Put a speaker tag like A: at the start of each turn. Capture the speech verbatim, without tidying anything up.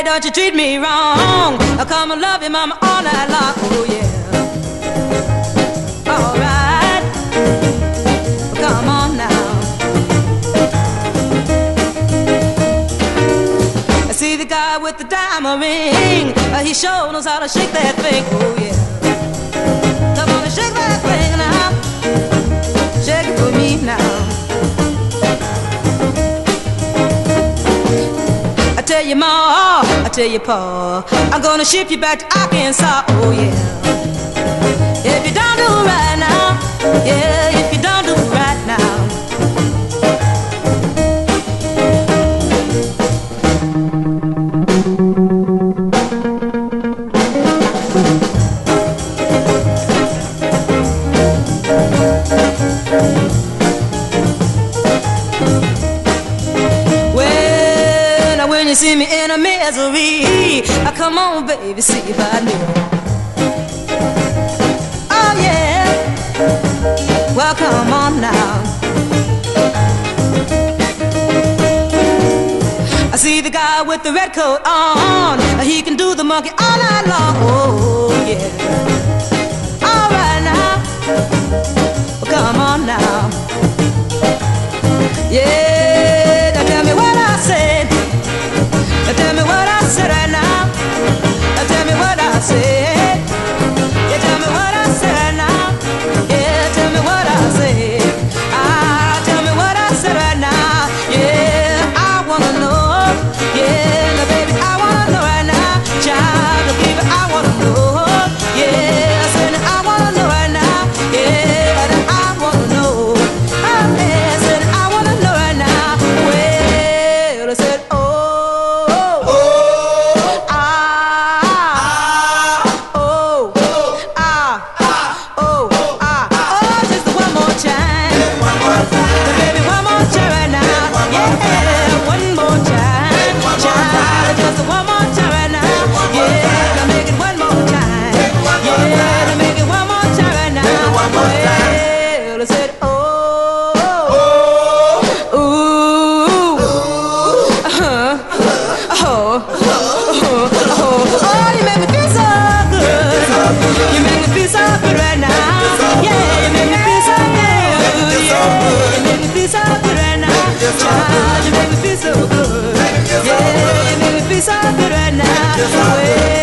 A: don't you treat me wrong. I come and love you, mama, all night long. Oh yeah. All right. Come on now. I see the guy with the diamond ring. Uh, he sure knows how to shake that thing. Oh yeah. Come on and shake that thing now. Shake it for me now. I tell you, Ma, I tell you, Pa, I'm gonna ship you back to Arkansas. Oh yeah. If you don't do right now, yeah, if you don't do right now. When, when you see me in a misery, I come on, baby, see if I knew. Well, come on now. I see the guy with the red coat on. He can do the monkey all night long. Oh, yeah. All right now. Well, come on now. Yeah, now tell me what I said. Now tell me what I said right now. Now tell me what I said. Yeah, tell me what I said right now.
B: Child, you make me feel so good. Yeah, you make me feel so good right now. Well,